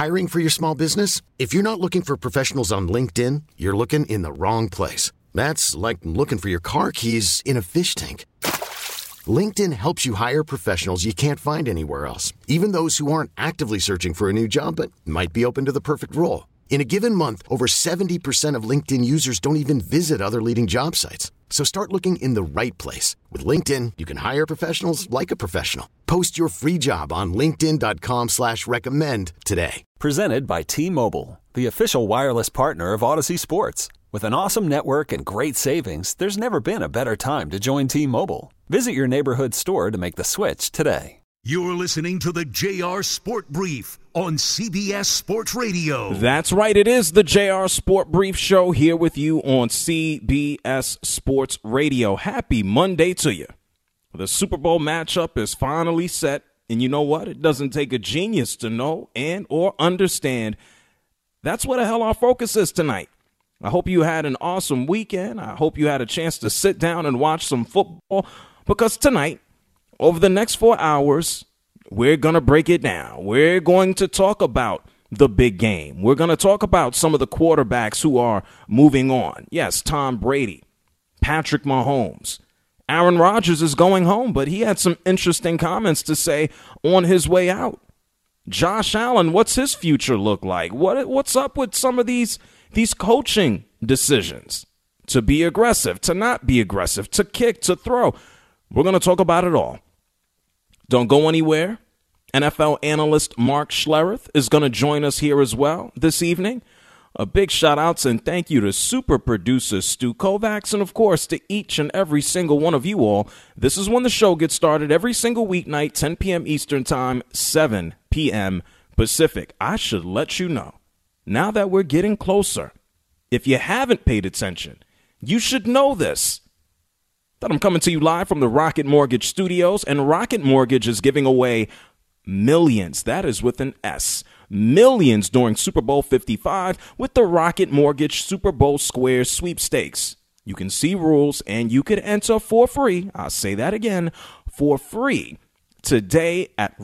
Hiring for your small business? If you're not looking for professionals on LinkedIn, you're looking in the wrong place. That's like looking for your car keys in a fish tank. LinkedIn helps you hire professionals you can't find anywhere else, even those who aren't actively searching for a new job but might be open to the perfect role. In a given month, over 70% of LinkedIn users don't even visit other leading job sites. So start looking in the right place. With LinkedIn, you can hire professionals like a professional. Post your free job on linkedin.com/recommend today. Presented by T-Mobile, the official wireless partner of Odyssey Sports. With an awesome network and great savings, there's never been a better time to join T-Mobile. Visit your neighborhood store to make the switch today. You're listening to the JR Sport Brief on CBS Sports Radio. That's right. It is the JR Sport Brief Show here with you on CBS Sports Radio. Happy Monday to you. The Super Bowl matchup is finally set. And you know what? It doesn't take a genius to know and or understand. That's what the hell our focus is tonight. I hope you had an awesome weekend. I hope you had a chance to sit down and watch some football, because tonight, over the next 4 hours, we're going to break it down. We're going to talk about the big game. We're going to talk about some of the quarterbacks who are moving on. Yes, Tom Brady, Patrick Mahomes. Aaron Rodgers is going home, but he had some interesting comments to say on his way out. Josh Allen, what's his future look like? What's up with some of these coaching decisions? To be aggressive, to not be aggressive, to kick, to throw. We're going to talk about it all. Don't go anywhere. NFL analyst Mark Schlereth is going to join us here as well this evening. A big shout outs and thank you to super producer Stu Kovacs, and of course to each and every single one of you all. This is when the show gets started every single weeknight, 10 p.m. Eastern Time, 7 p.m. Pacific. I should let you know, now that we're getting closer, if you haven't paid attention, you should know this, that I'm coming to you live from the Rocket Mortgage Studios, and Rocket Mortgage is giving away millions, that is with an S, millions during Super Bowl 55 with the Rocket Mortgage Super Bowl Squares sweepstakes. You can see rules and you can enter for free. I'll say that again, for free today at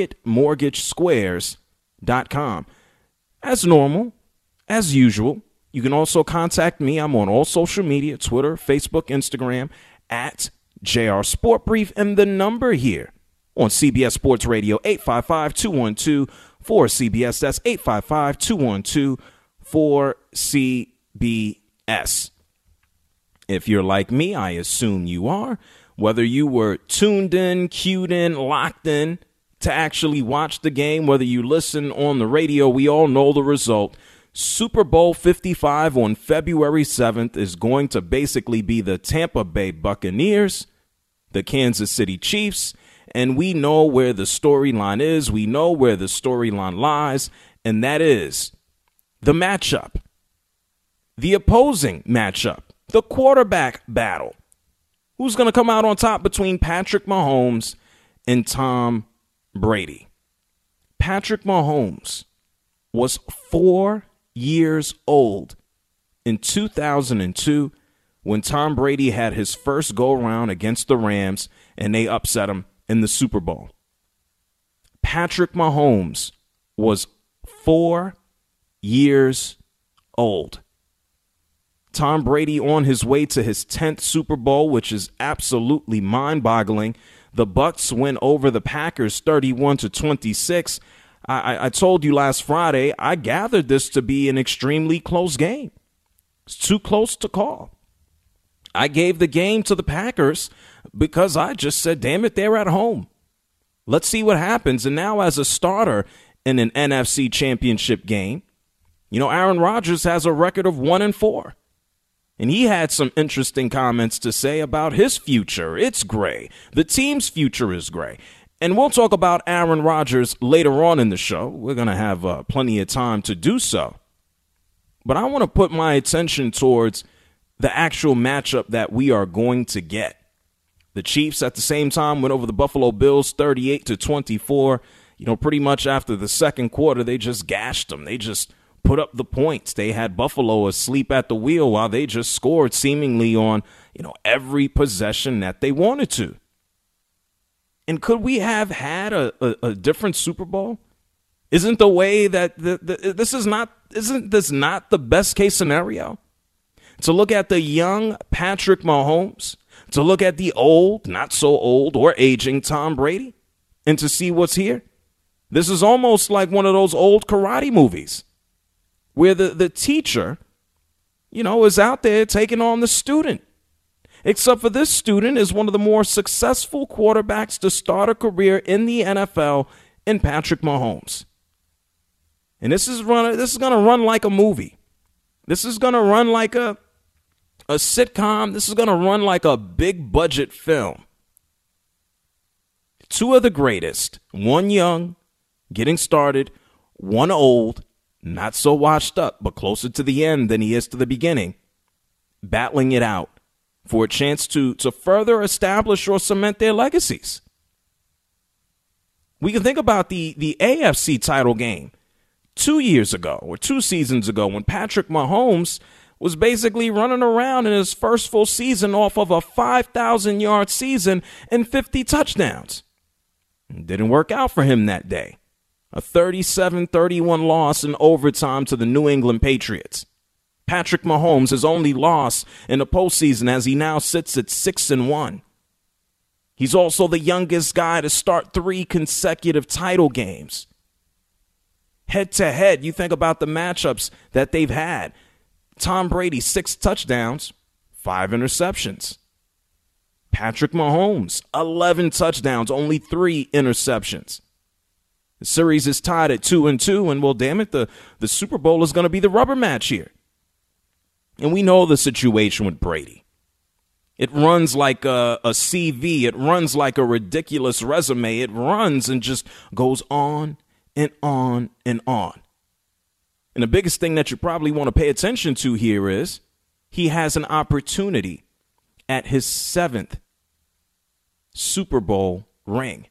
rocketmortgagesquares.com. As normal, as usual, you can also contact me. I'm on all social media, Twitter, Facebook, Instagram, at JR Sport Brief, and the number here on CBS Sports Radio, 855-212-4CBS. That's 855-212-4CBS. If you're like me, I assume you are, whether you were tuned in, cued in, locked in to actually watch the game, whether you listen on the radio, we all know the result. Super Bowl 55 on February 7th is going to basically be the Tampa Bay Buccaneers, the Kansas City Chiefs, and we know where the storyline is. We know where the storyline lies, and that is the matchup, the opposing matchup, the quarterback battle. Who's going to come out on top between Patrick Mahomes and Tom Brady? Patrick Mahomes was 4 years old in 2002 when Tom Brady had his first go-around against the Rams and they upset him in the Super Bowl. Patrick Mahomes was 4 years old. Tom Brady on his way to his 10th Super Bowl, which is absolutely mind-boggling. The Bucs win over the Packers 31-26. I told you last Friday, I gathered this to be an extremely close game. It's too close to call. I gave the game to the Packers because I just said, damn it, they're at home. Let's see what happens. And now as a starter in an NFC championship game, you know, Aaron Rodgers has a record of 1-4. And he had some interesting comments to say about his future. It's gray. The team's future is gray. And we'll talk about Aaron Rodgers later on in the show. We're going to have plenty of time to do so. But I want to put my attention towards the actual matchup that we are going to get. The Chiefs at the same time went over the Buffalo Bills 38-24. You know, pretty much after the second quarter, they just gashed them. They just put up the points. They had Buffalo asleep at the wheel while they just scored seemingly on, you know, every possession that they wanted to. And could we have had a different Super Bowl Isn't the way that isn't this not the best case scenario? To look at the young Patrick Mahomes, to look at the old, not so old or aging Tom Brady, and to see what's here. This is almost like one of those old karate movies where the teacher, is out there taking on the student. Except for this student is one of the more successful quarterbacks to start a career in the NFL in Patrick Mahomes. And this is going to run like a movie. This is going to run like a sitcom. This is going to run like a big budget film. Two of the greatest, one young, getting started, one old, not so washed up, but closer to the end than he is to the beginning, battling it out for a chance to further establish or cement their legacies. We can think about the AFC title game 2 years ago or 2 seasons ago when Patrick Mahomes was basically running around in his first full season off of a 5,000-yard season and 50 touchdowns. It didn't work out for him that day. A 37-31 loss in overtime to the New England Patriots. Patrick Mahomes has only lost in the postseason as he now sits at 6-1. He's also the youngest guy to start 3 consecutive title games. Head-to-head, you think about the matchups that they've had. Tom Brady, 6 touchdowns, 5 interceptions. Patrick Mahomes, 11 touchdowns, only 3 interceptions. The series is tied at 2-2, and well, damn it, the Super Bowl is going to be the rubber match here. And we know the situation with Brady. It runs like a CV. It runs like a ridiculous resume. It runs and just goes on and on and on. And the biggest thing that you probably want to pay attention to here is he has an opportunity at his 7th Super Bowl ring.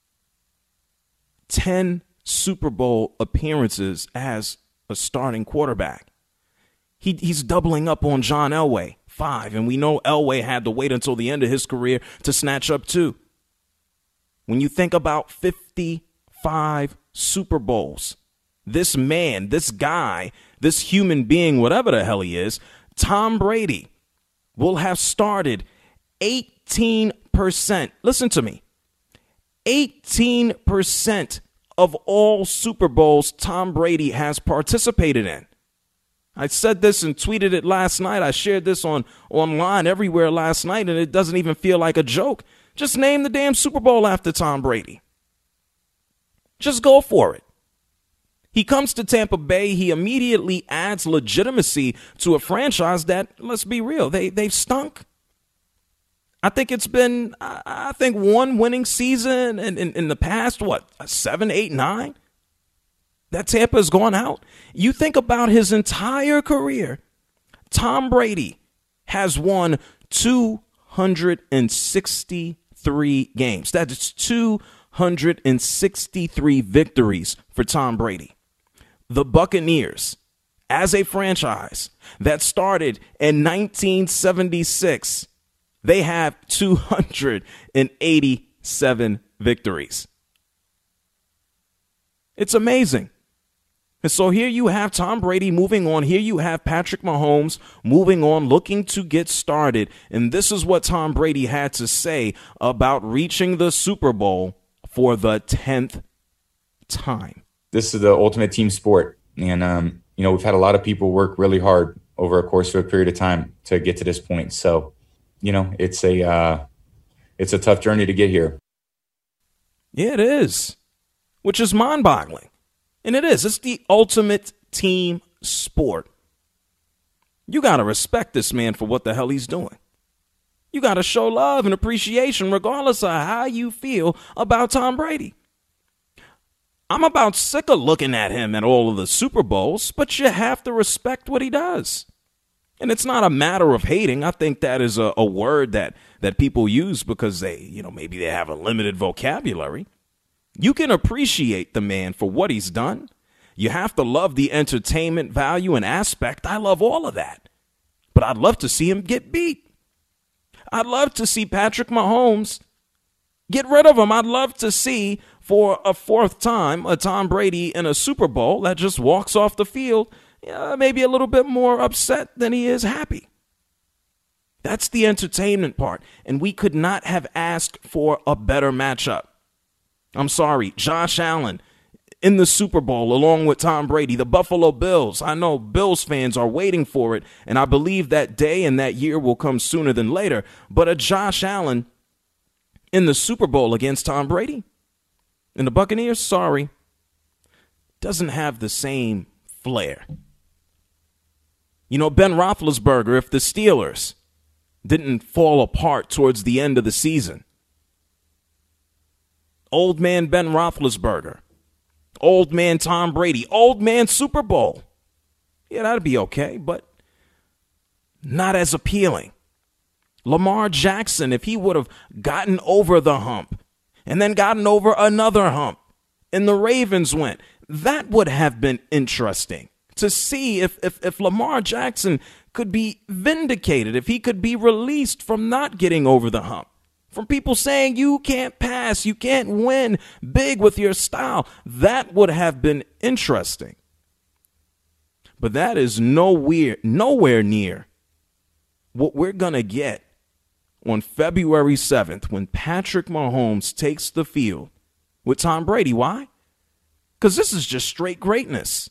10 Super Bowl appearances as a starting quarterback. He's doubling up on John Elway, 5, and we know Elway had to wait until the end of his career to snatch up 2. When you think about 55 Super Bowls, this man, this guy, this human being, whatever the hell he is, Tom Brady, will have started 18%. Listen to me. 18% of all Super Bowls Tom Brady has participated in. I said this and tweeted it last night. I shared this online everywhere last night, and it doesn't even feel like a joke. Just name the damn Super Bowl after Tom Brady. Just go for it. He comes to Tampa Bay. He immediately adds legitimacy to a franchise that, let's be real, they've stunk. I think it's been, one winning season in the past, 7, 8, 9? That Tampa has gone out. You think about his entire career, Tom Brady has won 263 games. That is 263 victories for Tom Brady. The Buccaneers, as a franchise that started in 1976, they have 287 victories. It's amazing. And so here you have Tom Brady moving on. Here you have Patrick Mahomes moving on, looking to get started. And this is what Tom Brady had to say about reaching the Super Bowl for the 10th time. This is the ultimate team sport. And, we've had a lot of people work really hard over a course of a period of time to get to this point. So, it's a tough journey to get here. Yeah, it is, which is mind-boggling. And it is. It's the ultimate team sport. You got to respect this man for what the hell he's doing. You got to show love and appreciation regardless of how you feel about Tom Brady. I'm about sick of looking at him at all of the Super Bowls, but you have to respect what he does. And it's not a matter of hating. I think that is a word that people use because they, maybe they have a limited vocabulary. You can appreciate the man for what he's done. You have to love the entertainment value and aspect. I love all of that. But I'd love to see him get beat. I'd love to see Patrick Mahomes get rid of him. I'd love to see for a fourth time, a Tom Brady in a Super Bowl that just walks off the field, maybe a little bit more upset than he is happy. That's the entertainment part, and we could not have asked for a better matchup. I'm sorry, Josh Allen in the Super Bowl along with Tom Brady, the Buffalo Bills. I know Bills fans are waiting for it, and I believe that day and that year will come sooner than later, but a Josh Allen in the Super Bowl against Tom Brady and the Buccaneers, sorry, doesn't have the same flair. You know, Ben Roethlisberger, if the Steelers didn't fall apart towards the end of the season, old man Ben Roethlisberger, old man Tom Brady, old man Super Bowl, yeah, that'd be okay, but not as appealing. Lamar Jackson, if he would have gotten over the hump and then gotten over another hump and the Ravens went, that would have been interesting to see if Lamar Jackson could be vindicated, if he could be released from not getting over the hump, from people saying you can't pass, you can't win big with your style. That would have been interesting. But that is nowhere near what we're going to get on February 7th when Patrick Mahomes takes the field with Tom Brady. Why? Because this is just straight greatness.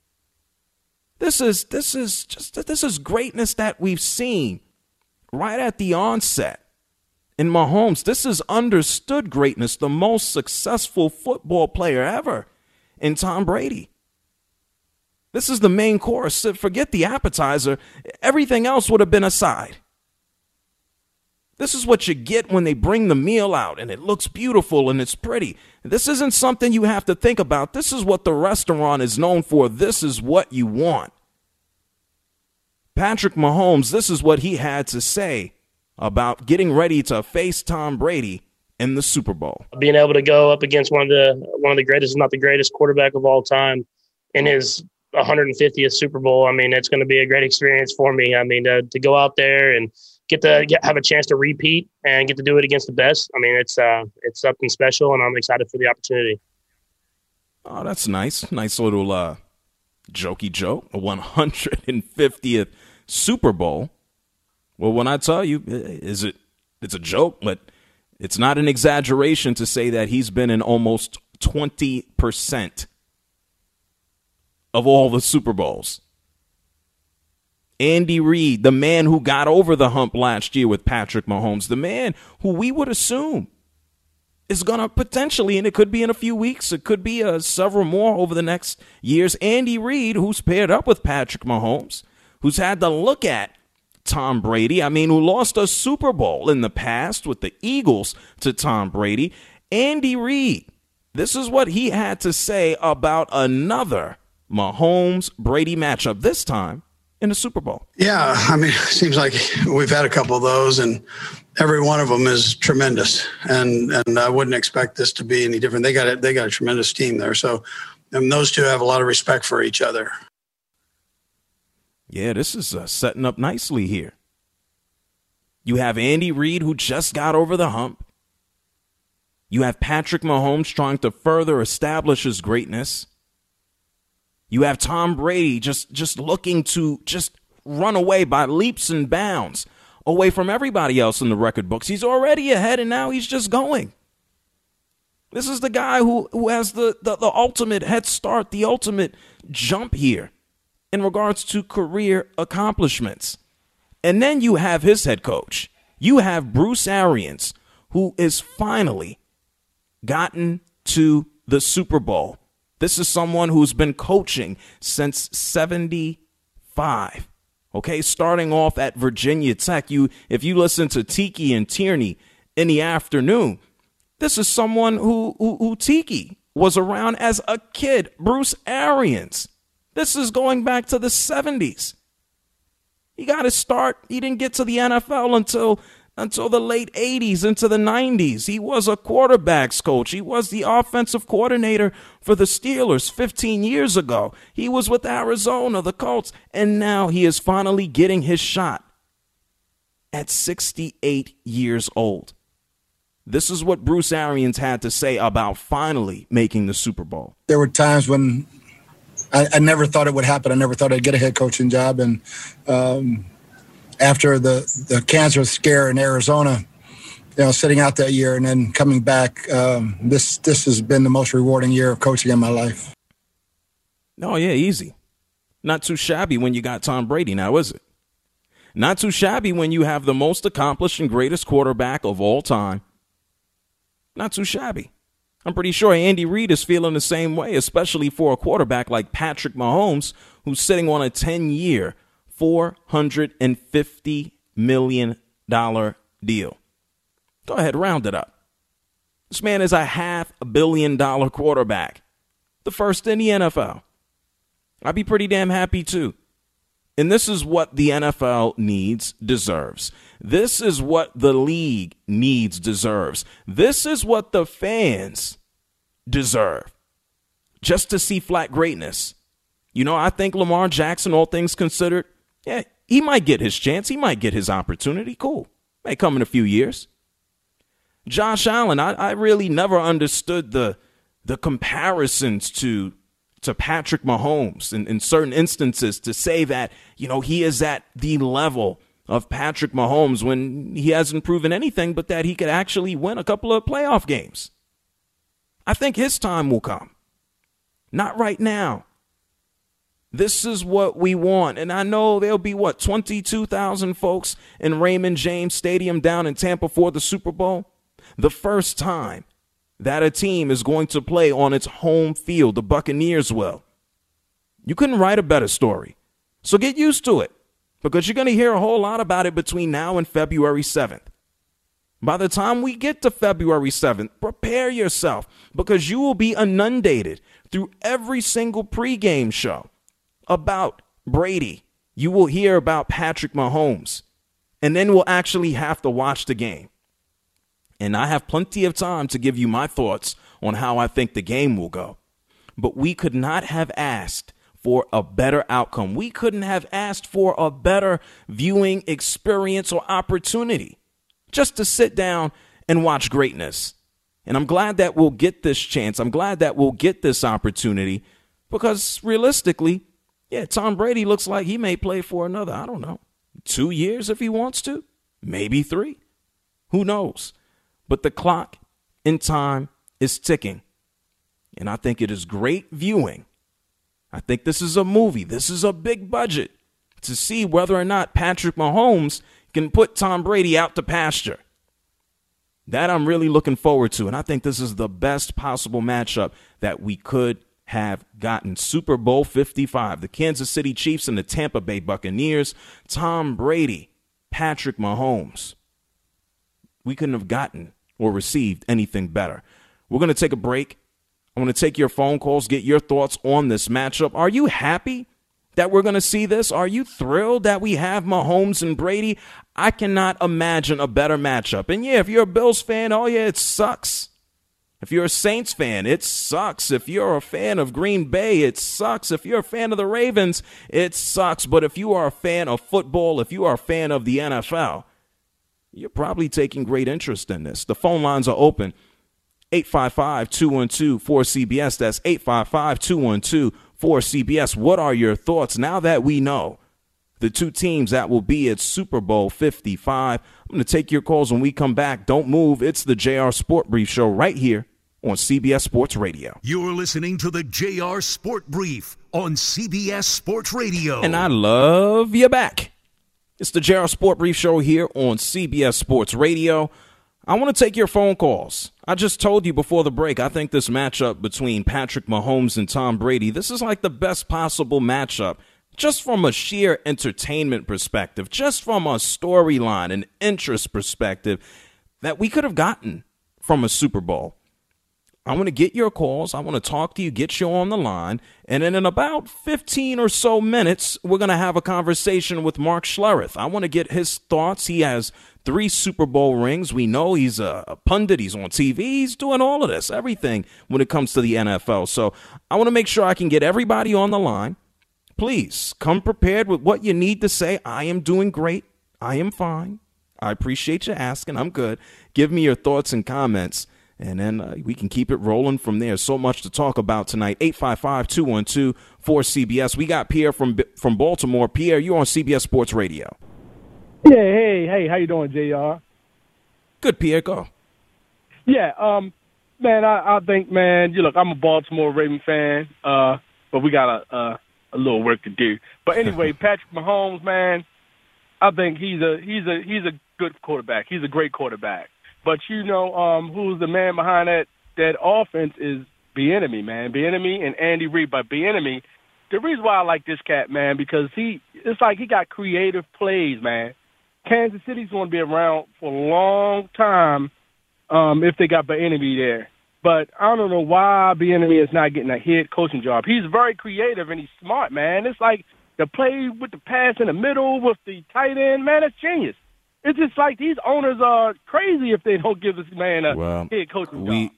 This is greatness that we've seen right at the onset. In Mahomes, this is understood greatness, the most successful football player ever in Tom Brady. This is the main course. Forget the appetizer. Everything else would have been aside. This is what you get when they bring the meal out and it looks beautiful and it's pretty. This isn't something you have to think about. This is what the restaurant is known for. This is what you want. Patrick Mahomes, this is what he had to say about getting ready to face Tom Brady in the Super Bowl. Being able to go up against one of the greatest, if not the greatest quarterback of all time in his 150th Super Bowl, I mean, it's going to be a great experience for me. I mean, to go out there and have a chance to repeat and get to do it against the best. I mean, it's something special, and I'm excited for the opportunity. Oh, that's nice. Nice little jokey joke. A 150th Super Bowl. Well, when I tell you, it's a joke, but it's not an exaggeration to say that he's been in almost 20% of all the Super Bowls. Andy Reid, the man who got over the hump last year with Patrick Mahomes, the man who we would assume is going to potentially, and it could be in a few weeks, it could be several more over the next years, Andy Reid, who's paired up with Patrick Mahomes, who's had to look at Tom Brady, who lost a Super Bowl in the past with the Eagles to Tom Brady. Andy Reid, this is what he had to say about another Mahomes-Brady matchup, this time in the Super Bowl. Yeah, it seems like we've had a couple of those, and every one of them is tremendous. And I wouldn't expect this to be any different. They got a tremendous team there. So those two have a lot of respect for each other. Yeah, this is setting up nicely here. You have Andy Reid, who just got over the hump. You have Patrick Mahomes trying to further establish his greatness. You have Tom Brady just looking to just run away by leaps and bounds away from everybody else in the record books. He's already ahead, and now he's just going. This is the guy who has the ultimate head start, the ultimate jump here in regards to career accomplishments. And then you have his head coach. You have Bruce Arians, who is finally gotten to the Super Bowl. This is someone who's been coaching since 75. Okay, starting off at Virginia Tech. If you listen to Tiki and Tierney in the afternoon, this is someone who Tiki was around as a kid. Bruce Arians. This is going back to the 70s. He got his start. He didn't get to the NFL until the late 80s into the 90s. He was a quarterbacks coach. He was the offensive coordinator for the Steelers 15 years ago. He was with Arizona, the Colts, and now he is finally getting his shot at 68 years old. This is what Bruce Arians had to say about finally making the Super Bowl. There were times when I never thought it would happen. I never thought I'd get a head coaching job. And after the cancer scare in Arizona, sitting out that year and then coming back, this has been the most rewarding year of coaching in my life. Oh, yeah, easy. Not too shabby when you got Tom Brady now, is it? Not too shabby when you have the most accomplished and greatest quarterback of all time. Not too shabby. I'm pretty sure Andy Reid is feeling the same way, especially for a quarterback like Patrick Mahomes, who's sitting on a 10-year, $450 million deal. Go ahead, round it up. This man is a $500 million quarterback, the first in the NFL. I'd be pretty damn happy, too. And this is what the NFL needs, deserves. This is what the league needs, deserves. This is what the fans deserve. Just to see flat greatness. I think Lamar Jackson, all things considered, yeah, he might get his chance. He might get his opportunity. Cool. May come in a few years. Josh Allen, I really never understood the comparisons to Patrick Mahomes in certain instances, to say that, he is at the level of Patrick Mahomes when he hasn't proven anything but that he could actually win a couple of playoff games. I think his time will come. Not right now. This is what we want. And I know there'll be, 22,000 folks in Raymond James Stadium down in Tampa for the Super Bowl. The first time that a team is going to play on its home field, the Buccaneers will. You couldn't write a better story. So get used to it, because you're going to hear a whole lot about it between now and February 7th. By the time we get to February 7th, prepare yourself, because you will be inundated through every single pregame show about Brady. You will hear about Patrick Mahomes, and then we'll actually have to watch the game. And I have plenty of time to give you my thoughts on how I think the game will go. But we could not have asked for a better outcome. We couldn't have asked for a better viewing experience or opportunity just to sit down and watch greatness. And I'm glad that we'll get this chance. I'm glad that we'll get this opportunity, because realistically, Tom Brady looks like he may play for another, 2 years if he wants to, maybe 3. Who knows? But the clock in time is ticking. And I think it is great viewing. I think this is a movie. This is a big budget to see whether or not Patrick Mahomes can put Tom Brady out to pasture. That I'm really looking forward to. And I think this is the best possible matchup that we could have gotten. Super Bowl 55, the Kansas City Chiefs and the Tampa Bay Buccaneers. Tom Brady, Patrick Mahomes. We couldn't have gotten or received anything better. We're going to take a break. I want to take your phone calls, get your thoughts on this matchup. Are you happy that we're going to see this? Are you thrilled that we have Mahomes and Brady? I cannot imagine a better matchup. And if you're a Bills fan, it sucks. If you're a Saints fan, it sucks. If you're a fan of Green Bay, it sucks. If you're a fan of the Ravens, it sucks. But if you are a fan of football, if you are a fan of the NFL, you're probably taking great interest in this. The phone lines are open. 855-212-4CBS. That's 855-212-4CBS. What are your thoughts now that we know the two teams that will be at Super Bowl 55? I'm going to take your calls when we come back. Don't move. It's the JR Sport Brief Show right here on CBS Sports Radio. You're listening to the JR Sport Brief on CBS Sports Radio. And I love you back. It's the JR Sport Brief Show here on CBS Sports Radio. I want to take your phone calls. I just told you before the break, I think this matchup between Patrick Mahomes and Tom Brady, this is like the best possible matchup just from a sheer entertainment perspective, just from a storyline and interest perspective that we could have gotten from a Super Bowl. I want to get your calls. I want to talk to you, get you on the line. And then in about 15 or so minutes, we're going to have a conversation with Mark Schlereth. I want to get his thoughts. He has 3 Super Bowl rings. We know he's a pundit. He's on TV. He's doing all of this, everything when it comes to the NFL. So I want to make sure I can get everybody on the line. Please come prepared with what you need to say. I am doing great. I am fine. I appreciate you asking. I'm good. Give me your thoughts and comments, and then we can keep it rolling from there. So much to talk about tonight. 855-212-4CBS. We got Pierre from Baltimore. Pierre, you're on CBS Sports Radio. Yeah, hey, how you doing, JR? Good, Pierre, go. Yeah, man, I think, man, look, I'm a Baltimore Ravens fan, but we got a little work to do. But anyway, Patrick Mahomes, man, I think he's a good quarterback. He's a great quarterback. But who's the man behind that offense is Bieniemy, man. Bieniemy and Andy Reid. But Bieniemy, the reason why I like this cat, man, because it's like he got creative plays, man. Kansas City's going to be around for a long time if they got Bieniemy there. But I don't know why Bieniemy is not getting a head coaching job. He's very creative and he's smart, man. It's like the play with the pass in the middle with the tight end, man, that's genius. It's just like these owners are crazy if they don't give this man a head coaching job.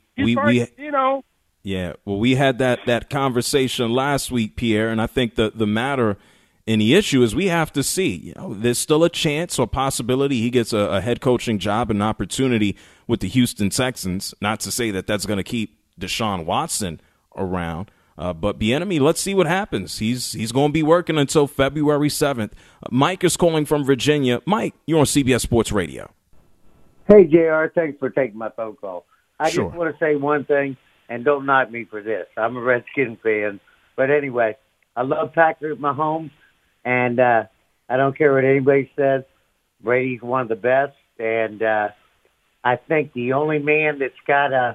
Yeah, well, we had that conversation last week, Pierre, and I think the matter and the issue is we have to see. There's still a chance or possibility he gets a head coaching job and an opportunity with the Houston Texans. Not to say that that's going to keep Deshaun Watson around. But Bieniemy, let's see what happens. He's going to be working until February 7th. Mike is calling from Virginia. Mike, you're on CBS Sports Radio. Hey, JR, thanks for taking my phone call. I Sure. just want to say one thing, and don't knock me for this. I'm a Redskins fan. But anyway, I love Patrick Mahomes, and I don't care what anybody says. Brady's one of the best, and I think the only man that's got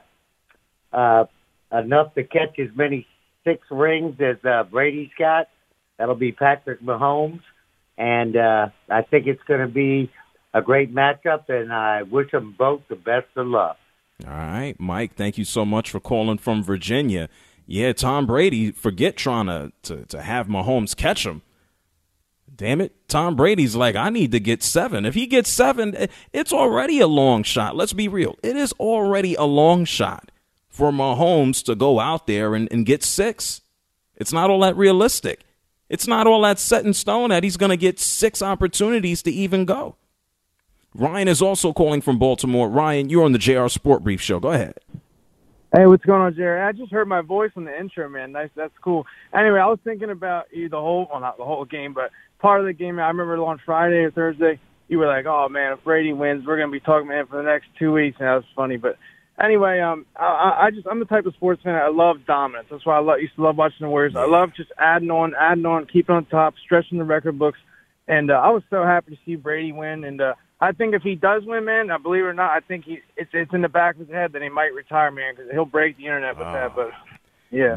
enough to catch as many 6 rings as Brady's got, that'll be Patrick Mahomes. And I think it's going to be a great matchup, and I wish them both the best of luck. All right, Mike, thank you so much for calling from Virginia. Yeah, Tom Brady, forget trying to have Mahomes catch him. Damn it, Tom Brady's like, I need to get 7. If he gets 7, it's already a long shot. Let's be real. It is already a long shot for Mahomes to go out there and get 6. It's not all that realistic. It's not all that set in stone that he's going to get 6 opportunities to even go. Ryan is also calling from Baltimore. Ryan, you're on the JR Sport Brief Show. Go ahead. Hey, what's going on, Jerry? I just heard my voice on the intro, man. Nice, that's cool. Anyway, I was thinking about you not the whole game, but part of the game. I remember on Friday or Thursday, you were like, "Oh man, if Brady wins, we're gonna be talking about him for the next 2 weeks," and that was funny. But anyway, I'm the type of sports fan. I love dominance. That's why I used to love watching the Warriors. I love just adding on, keeping on top, stretching the record books. And I was so happy to see Brady win. And I think if he does win, man, believe it or not, I think it's in the back of his head that he might retire, man, because he'll break the internet with that. But yeah,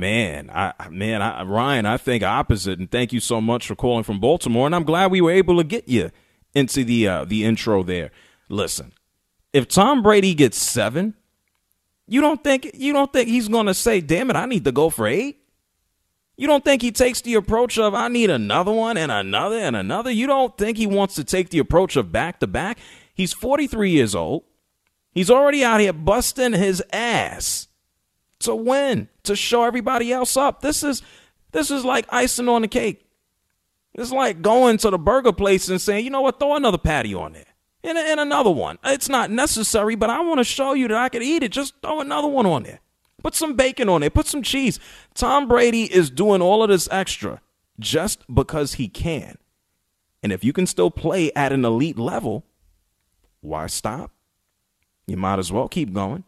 Ryan, I think opposite. And thank you so much for calling from Baltimore. And I'm glad we were able to get you into the intro there. Listen, if Tom Brady gets 7, you don't think he's going to say, "Damn it, I need to go for 8"? You don't think he takes the approach of, "I need another one and another and another"? You don't think he wants to take the approach of back-to-back? He's 43 years old. He's already out here busting his ass to win, to show everybody else up. This is like icing on the cake. It's like going to the burger place and saying, "You know what, throw another patty on there and another one. It's not necessary, but I want to show you that I can eat it. Just throw another one on there. Put some bacon on it. Put some cheese." Tom Brady is doing all of this extra just because he can. And if you can still play at an elite level, why stop? You might as well keep going.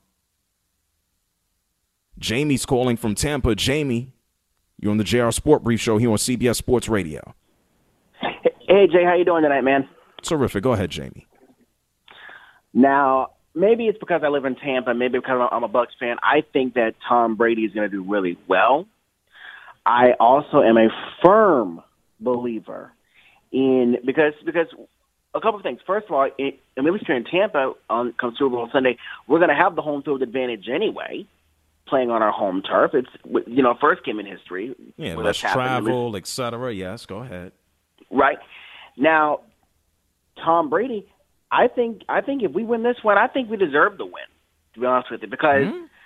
Jamie's calling from Tampa. Jamie, you're on the JR Sport Brief Show here on CBS Sports Radio. Hey, Jay, how you doing tonight, man? Terrific. Go ahead, Jamie. Now, maybe it's because I live in Tampa, maybe because I'm a Bucs fan. I think that Tom Brady is going to do really well. I also am a firm believer in because a couple of things. First of all, at least here in Tampa on come Super Bowl Sunday, we're going to have the home field advantage anyway, playing on our home turf. It's first game in history. Yeah, less travel, etc. Yes, go ahead. Right now, Tom Brady. I think if we win this one, I think we deserve the win, to be honest with you, because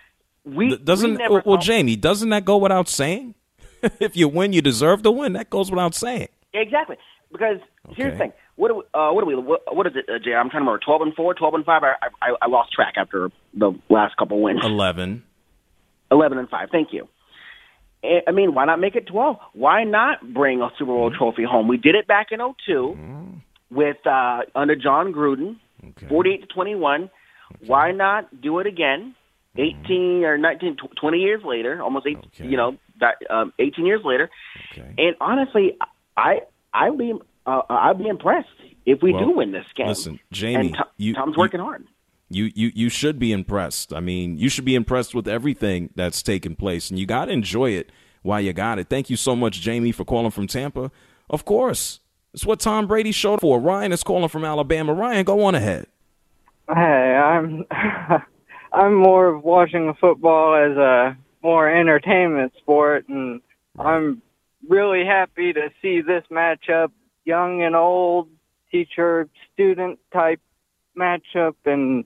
Jamie, doesn't that go without saying? If you win, you deserve the win. That goes without saying. Exactly. Because here's the thing. What is it, Jay? I'm trying to remember. 12-4, 12-5. I lost track after the last couple wins. 11-5. Thank you. I mean, why not make it 12? Why not bring a Super Bowl trophy home? We did it back in 2002 with under John Gruden, 48-21. Why not do it again? 18 or 19, 20 years later, almost 18 years later. And honestly, I'd be impressed if we do win this game. Listen, Jamie, Tom's working hard. You should be impressed. I mean, you should be impressed with everything that's taken place, and you got to enjoy it while you got it. Thank you so much, Jamie, for calling from Tampa. Of course, it's what Tom Brady showed for. Ryan is calling from Alabama. Ryan, go on ahead. Hey, I'm more of watching football as a more entertainment sport, and I'm really happy to see this matchup, young and old, teacher-student type matchup, and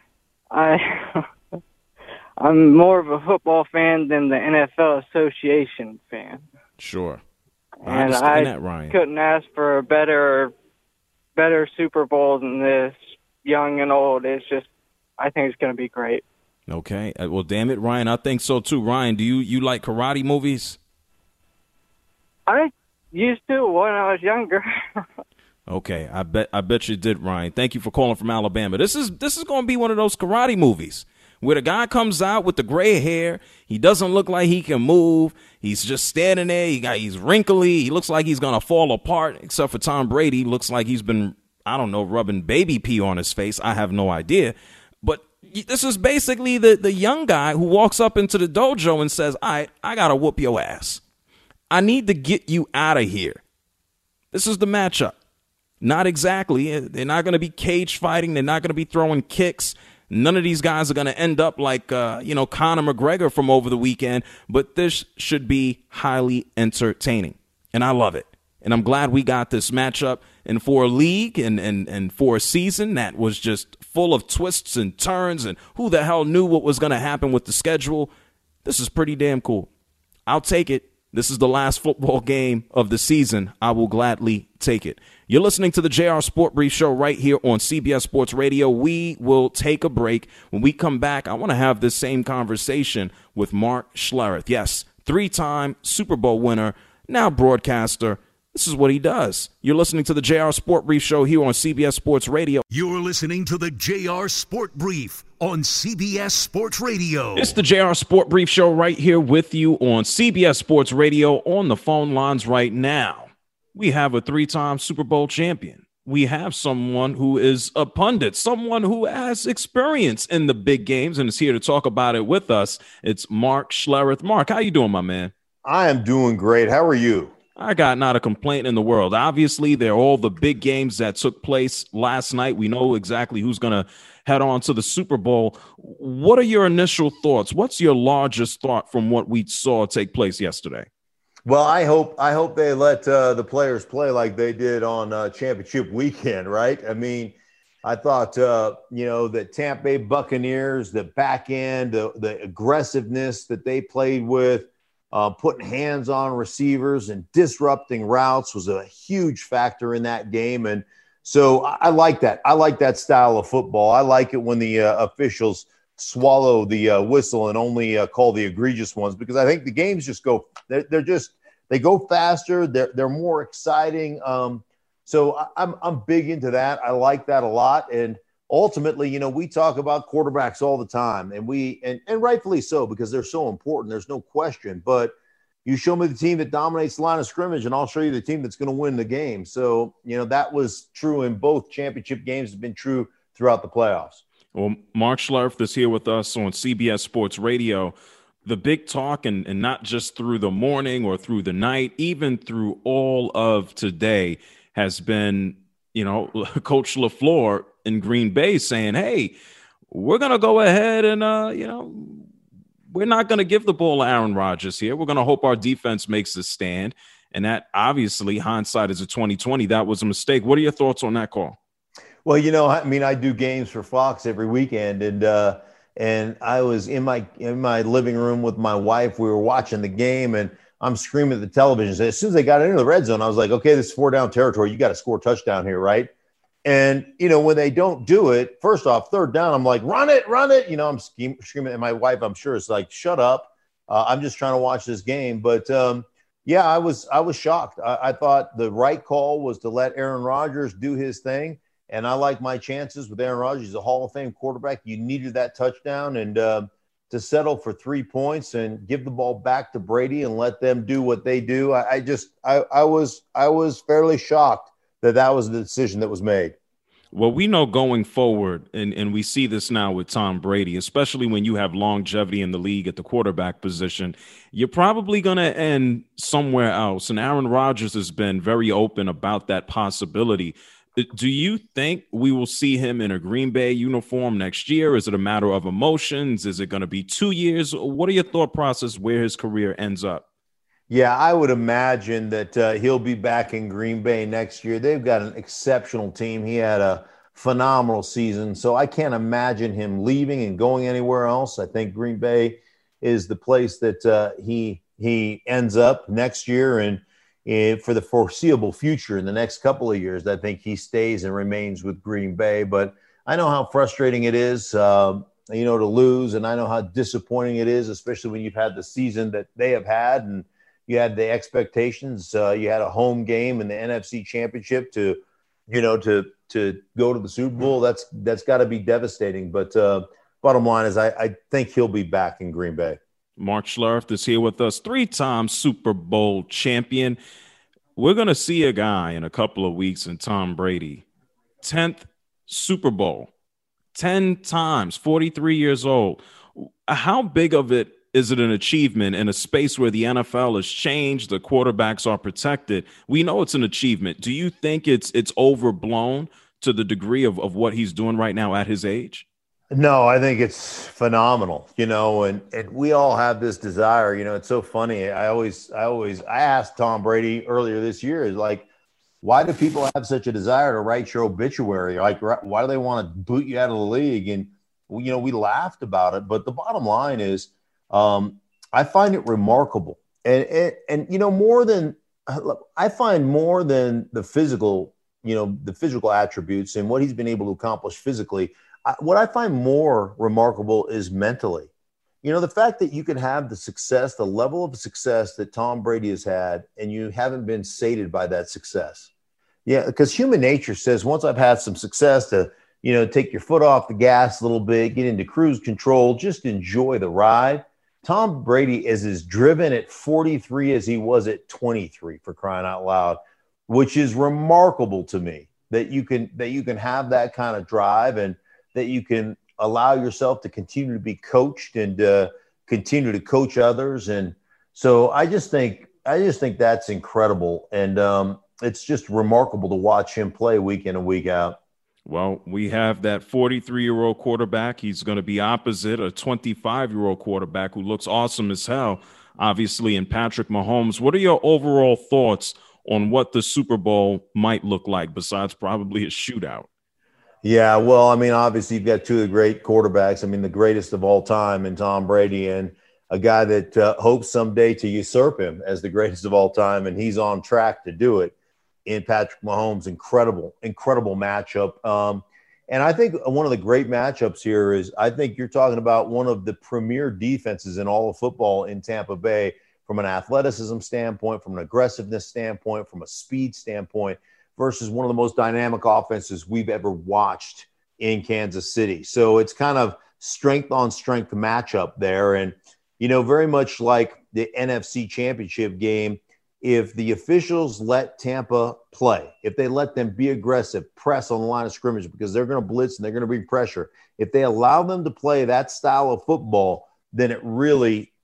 I'm more of a football fan than the NFL Association fan. Sure. I understand that, Ryan. Couldn't ask for a better Super Bowl than this, young and old. It's just, I think it's going to be great. Okay. Well, damn it, Ryan. I think so, too. Ryan, do you like karate movies? I used to when I was younger. Okay. I bet you did, Ryan. Thank you for calling from Alabama. This is going to be one of those karate movies where the guy comes out with the gray hair. He doesn't look like he can move. He's just standing there. He's wrinkly. He looks like he's going to fall apart, except for Tom Brady. Looks like he's been, I don't know, rubbing baby pee on his face. I have no idea. But this is basically the young guy who walks up into the dojo and says, all right, I got to whoop your ass. I need to get you out of here. This is the matchup. Not exactly. They're not going to be cage fighting. They're not going to be throwing kicks. None of these guys are going to end up like, Conor McGregor from over the weekend. But this should be highly entertaining. And I love it. And I'm glad we got this matchup. And for a league and for a season that was just full of twists and turns and who the hell knew what was going to happen with the schedule, this is pretty damn cool. I'll take it. This is the last football game of the season. I will gladly take it. You're listening to the JR Sport Brief Show right here on CBS Sports Radio. We will take a break. When we come back, I want to have this same conversation with Mark Schlereth. Yes, 3-time Super Bowl winner, now broadcaster. This is what he does. You're listening to the JR Sport Brief Show here on CBS Sports Radio. You're listening to the JR Sport Brief on CBS Sports Radio. It's the JR Sport Brief Show right here with you on CBS Sports Radio. On the phone lines right now, we have a 3-time Super Bowl champion. We have someone who is a pundit, someone who has experience in the big games and is here to talk about it with us. It's Mark Schlereth. Mark, how you doing, my man? I am doing great. How are you? I got not a complaint in the world. Obviously, they're all the big games that took place last night. We know exactly who's going to head on to the Super Bowl. What are your initial thoughts? What's your largest thought from what we saw take place yesterday? Well, I hope they let the players play like they did on championship weekend, right? I mean, I thought, that Tampa Bay Buccaneers, the back end, the aggressiveness that they played with, putting hands on receivers and disrupting routes was a huge factor in that game. And so I like that. I like that style of football. I like it when the officials swallow the whistle and only call the egregious ones, because I think the games just go, they go faster. They're more exciting. So I'm big into that. I like that a lot. And ultimately, we talk about quarterbacks all the time, and rightfully so, because they're so important. There's no question. But you show me the team that dominates the line of scrimmage, and I'll show you the team that's going to win the game. So, that was true in both championship games. It's been true throughout the playoffs. Well, Mark Schlereth is here with us on CBS Sports Radio. The big talk, and not just through the morning or through the night, even through all of today, has been, Coach LaFleur in Green Bay saying, hey, we're going to go ahead and, we're not going to give the ball to Aaron Rodgers here. We're going to hope our defense makes a stand. And that, obviously, hindsight is a 2020. That was a mistake. What are your thoughts on that call? Well, I do games for Fox every weekend, and I was in my living room with my wife. We were watching the game, and I'm screaming at the television. As soon as they got into the red zone, I was like, okay, this is 4-down territory. You got to score a touchdown here, right? And, when they don't do it, first off, 3rd down, I'm like, run it. I'm screaming at my wife, I'm sure, is like, shut up. I'm just trying to watch this game. But, I was shocked. I thought the right call was to let Aaron Rodgers do his thing. And I like my chances with Aaron Rodgers. He's a Hall of Fame quarterback. You needed that touchdown. And to settle for 3 points and give the ball back to Brady and let them do what they do, I was fairly shocked that was the decision that was made. Well, we know going forward, and we see this now with Tom Brady, especially when you have longevity in the league at the quarterback position, you're probably going to end somewhere else. And Aaron Rodgers has been very open about that possibility. Do you think we will see him in a Green Bay uniform next year? Is it a matter of emotions? Is it going to be 2 years? What are your thought process where his career ends up? Yeah, I would imagine that he'll be back in Green Bay next year. They've got an exceptional team. He had a phenomenal season, so I can't imagine him leaving and going anywhere else. I think Green Bay is the place that he ends up next year, and for the foreseeable future in the next couple of years, I think he stays and remains with Green Bay. But I know how frustrating it is, to lose, and I know how disappointing it is, especially when you've had the season that they have had, and you had the expectations. You had a home game in the NFC Championship to go to the Super Bowl. That's got to be devastating. But bottom line is, I think he'll be back in Green Bay. Mark Schlereth is here with us, 3-time Super Bowl champion. We're going to see a guy in a couple of weeks in Tom Brady, 10th Super Bowl, 10 times, 43 years old. How big of it is it an achievement in a space where the NFL has changed, the quarterbacks are protected? We know it's an achievement. Do you think it's overblown to the degree of what he's doing right now at his age? No, I think it's phenomenal, and we all have this desire. It's so funny. I asked Tom Brady earlier this year, is like, why do people have such a desire to write your obituary? Like, why do they want to boot you out of the league? And, we laughed about it. But the bottom line is, I find it remarkable. And more than the physical, the physical attributes and what he's been able to accomplish physically, what I find more remarkable is mentally. The fact that you can have the level of success that Tom Brady has had, and you haven't been sated by that success. Yeah, because human nature says, once I've had some success, to take your foot off the gas a little bit, get into cruise control, just enjoy the ride. Tom Brady is as driven at 43 as he was at 23, for crying out loud, which is remarkable to me, that you can have that kind of drive, and that you can allow yourself to continue to be coached and continue to coach others. And so I just think that's incredible. And it's just remarkable to watch him play week in and week out. Well, we have that 43-year-old quarterback. He's going to be opposite a 25-year-old quarterback who looks awesome as hell, obviously, in Patrick Mahomes. What are your overall thoughts on what the Super Bowl might look like, besides probably a shootout? Yeah, well, obviously you've got two of the great quarterbacks. The greatest of all time in Tom Brady, and a guy that hopes someday to usurp him as the greatest of all time, and he's on track to do it in Patrick Mahomes. Incredible matchup. And I think one of the great matchups here is, I think you're talking about one of the premier defenses in all of football in Tampa Bay, from an athleticism standpoint, from an aggressiveness standpoint, from a speed standpoint, versus one of the most dynamic offenses we've ever watched in Kansas City. So it's kind of strength on strength matchup there. And, very much like the NFC Championship game, if the officials let Tampa play, if they let them be aggressive, press on the line of scrimmage, because they're going to blitz and they're going to bring pressure, if they allow them to play that style of football, then it really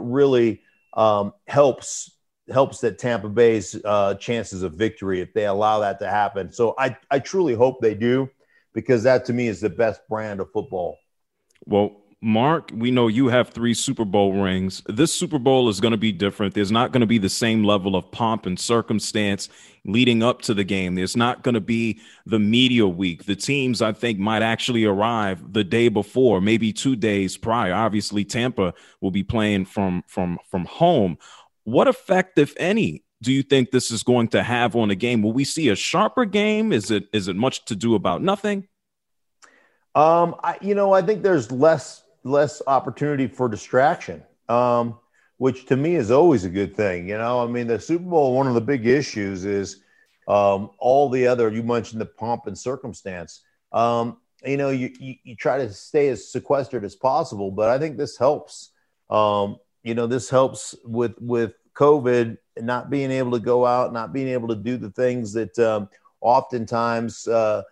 helps that Tampa Bay's chances of victory, if they allow that to happen. So I truly hope they do, because that, to me, is the best brand of football. Well, Mark, we know you have 3 Super Bowl rings. This Super Bowl is going to be different. There's not going to be the same level of pomp and circumstance leading up to the game. There's not going to be the media week. The teams, I think, might actually arrive the day before, maybe 2 days prior. Obviously, Tampa will be playing from home. What effect, if any, do you think this is going to have on the game? Will we see a sharper game? Is it much to do about nothing? I think there's less opportunity for distraction, which to me is always a good thing. The Super Bowl, one of the big issues is all the other, you mentioned the pomp and circumstance. You try to stay as sequestered as possible, but I think this helps. This helps with COVID and not being able to go out, not being able to do the things that oftentimes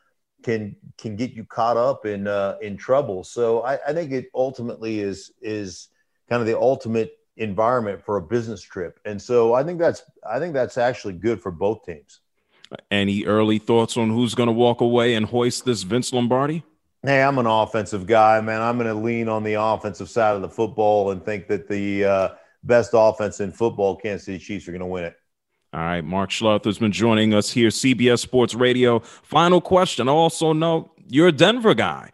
can get you caught up in trouble. So I think it ultimately is kind of the ultimate environment for a business trip, and so I think that's actually good for both teams. Any early thoughts on who's going to walk away and hoist this Vince Lombardi? Hey, I'm an offensive guy, man. I'm going to lean on the offensive side of the football and think that the best offense in football, Kansas City Chiefs, are going to win it. All right, Mark Schlereth has been joining us here, CBS Sports Radio. Final question. I also know you're a Denver guy.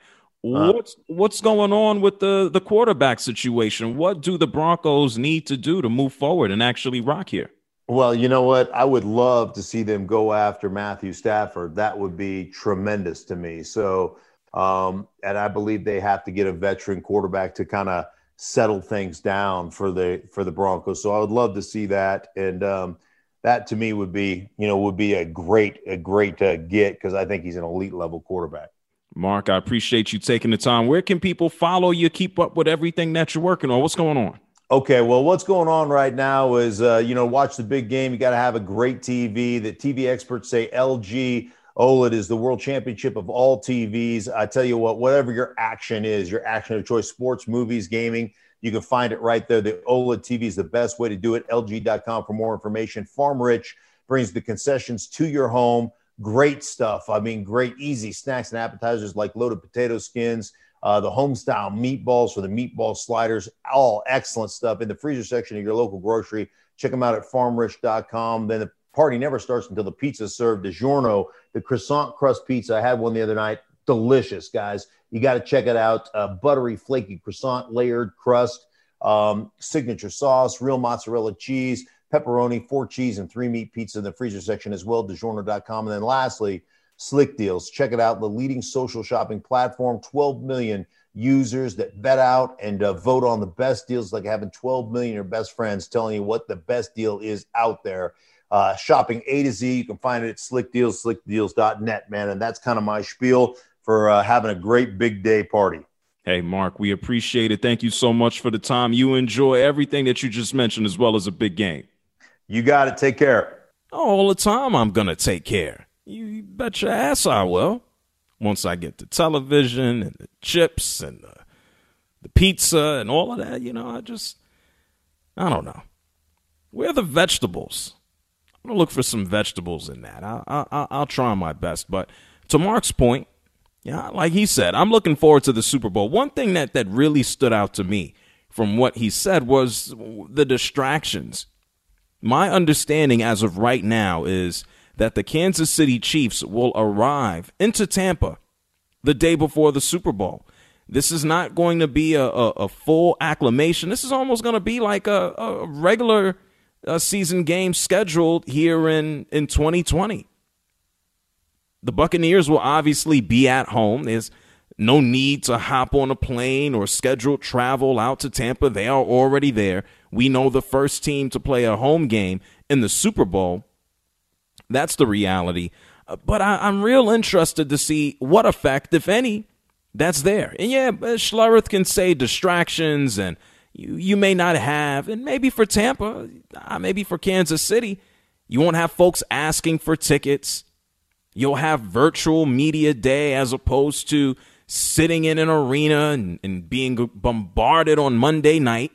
What's going on with the quarterback situation? What do the Broncos need to do to move forward and actually rock here? Well, you know what? I would love to see them go after Matthew Stafford. That would be tremendous to me. So, and I believe they have to get a veteran quarterback to kind of settle things down for the Broncos. So I would love to see that. And that to me would be a great get, because I think he's an elite level quarterback. Mark, I appreciate you taking the time. Where can people follow you, keep up with everything that you're working on? What's going on? Okay, well, what's going on right now is, watch the big game. You got to have a great TV. The TV experts say LG OLED is the world championship of all TVs. I tell you what, whatever your action is, your action of choice, sports, movies, gaming, you can find it right there. The OLED TV is the best way to do it. LG.com for more information. Farm Rich brings the concessions to your home. Great stuff. Great, easy snacks and appetizers like loaded potato skins, the home-style meatballs for the meatball sliders, all excellent stuff in the freezer section of your local grocery. Check them out at farmrich.com. Then the party never starts until the pizza's served. DiGiorno, the croissant crust pizza. I had one the other night. Delicious, guys. You got to check it out. Buttery, flaky croissant, layered crust, signature sauce, real mozzarella cheese, pepperoni, 4 cheese, and 3 meat pizza in the freezer section as well, DiGiorno.com. And then lastly, Slick Deals. Check it out. The leading social shopping platform, 12 million users that vet out and vote on the best deals, like having 12 million of your best friends telling you what the best deal is out there. Shopping A to Z. You can find it at Slick Deals, slickdeals.net, man. And that's kind of my spiel for having a great big day party. Hey, Mark, we appreciate it. Thank you so much for the time. You enjoy everything that you just mentioned as well as a big game. You got it. Take care. All the time I'm going to take care. You bet your ass I will. Once I get the television and the chips and the pizza and all of that, I don't know. Where are the vegetables? I'm going to look for some vegetables in that. I'll try my best. But to Mark's point, yeah, like he said, I'm looking forward to the Super Bowl. One thing that really stood out to me from what he said was the distractions. My understanding as of right now is that the Kansas City Chiefs will arrive into Tampa the day before the Super Bowl. This is not going to be a full acclimation. This is almost going to be like a regular season game scheduled here in 2020. The Buccaneers will obviously be at home. There's no need to hop on a plane or schedule travel out to Tampa. They are already there. We know the first team to play a home game in the Super Bowl. That's the reality. But I'm real interested to see what effect, if any, that's there. And yeah, Schlereth can say distractions and you may not have, and maybe for Tampa, maybe for Kansas City, you won't have folks asking for tickets. You'll have virtual media day as opposed to sitting in an arena and being bombarded on Monday night.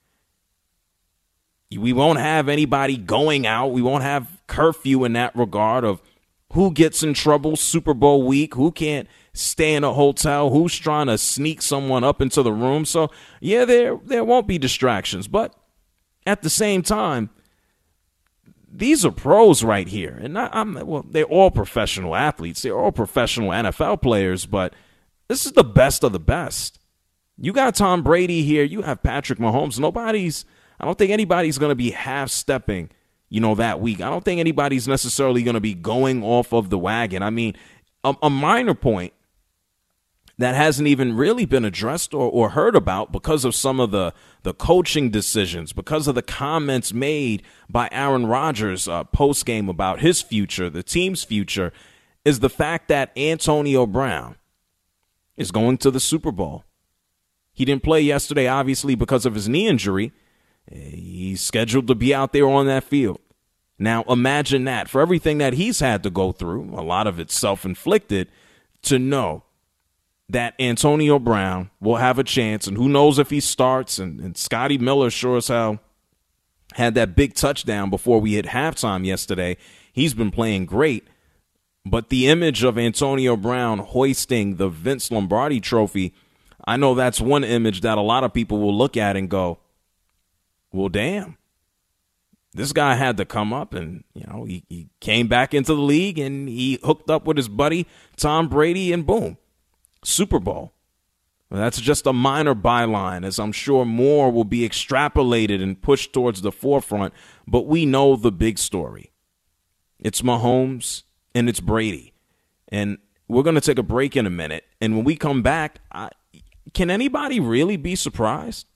We won't have anybody going out. We won't have curfew in that regard of who gets in trouble Super Bowl week, who can't stay in a hotel, who's trying to sneak someone up into the room. So, yeah, there won't be distractions. But at the same time, these are pros right here. And they're all professional athletes. They're all professional NFL players, but this is the best of the best. You got Tom Brady here. You have Patrick Mahomes. Nobody's I don't think anybody's going to be half-stepping, that week. I don't think anybody's necessarily going to be going off of the wagon. I mean, a minor point that hasn't even really been addressed or heard about because of some of the coaching decisions, because of the comments made by Aaron Rodgers post-game about his future, the team's future, is the fact that Antonio Brown is going to the Super Bowl. He didn't play yesterday, obviously, because of his knee injury. He's scheduled to be out there on that field. Now, imagine that. For everything that he's had to go through, a lot of it self-inflicted, to know that Antonio Brown will have a chance, and who knows if he starts, and Scotty Miller sure as hell had that big touchdown before we hit halftime yesterday. He's been playing great, but the image of Antonio Brown hoisting the Vince Lombardi trophy, I know that's one image that a lot of people will look at and go, well, damn, this guy had to come up and, he came back into the league and he hooked up with his buddy Tom Brady and boom. Super Bowl. Well, that's just a minor byline, as I'm sure more will be extrapolated and pushed towards the forefront, but we know the big story. It's Mahomes and it's Brady. And we're going to take a break in a minute, and when we come back, can anybody really be surprised?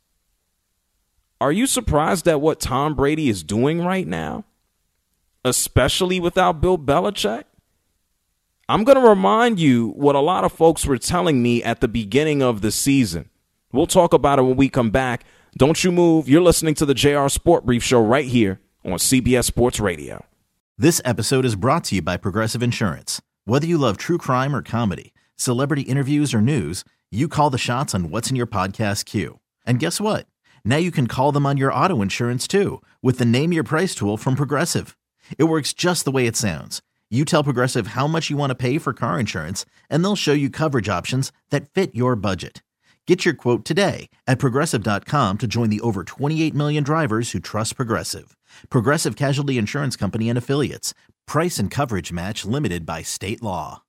Are you surprised at what Tom Brady is doing right now, especially without Bill Belichick? I'm going to remind you what a lot of folks were telling me at the beginning of the season. We'll talk about it when we come back. Don't you move. You're listening to the JR Sport Brief Show right here on CBS Sports Radio. This episode is brought to you by Progressive Insurance. Whether you love true crime or comedy, celebrity interviews or news, you call the shots on what's in your podcast queue. And guess what? Now you can call them on your auto insurance too with the Name Your Price tool from Progressive. It works just the way it sounds. You tell Progressive how much you want to pay for car insurance, and they'll show you coverage options that fit your budget. Get your quote today at Progressive.com to join the over 28 million drivers who trust Progressive. Progressive Casualty Insurance Company and Affiliates. Price and coverage match limited by state law.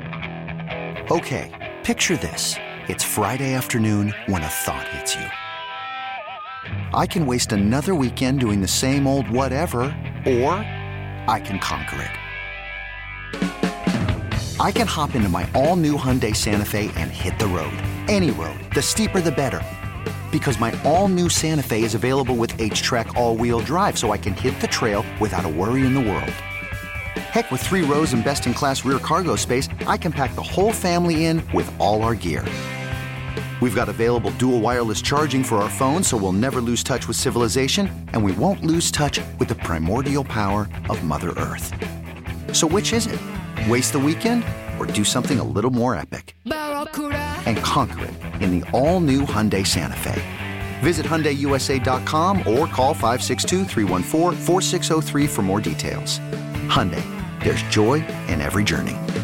Okay, picture this. It's Friday afternoon when a thought hits you. I can waste another weekend doing the same old whatever, or I can conquer it. I can hop into my all-new Hyundai Santa Fe and hit the road. Any road. The steeper, the better. Because my all-new Santa Fe is available with H-Track all-wheel drive, so I can hit the trail without a worry in the world. Heck, with 3 rows and best-in-class rear cargo space, I can pack the whole family in with all our gear. We've got available dual wireless charging for our phones, so we'll never lose touch with civilization, and we won't lose touch with the primordial power of Mother Earth. So which is it? Waste the weekend or do something a little more epic? And conquer it in the all-new Hyundai Santa Fe. Visit HyundaiUSA.com or call 562-314-4603 for more details. Hyundai, there's joy in every journey.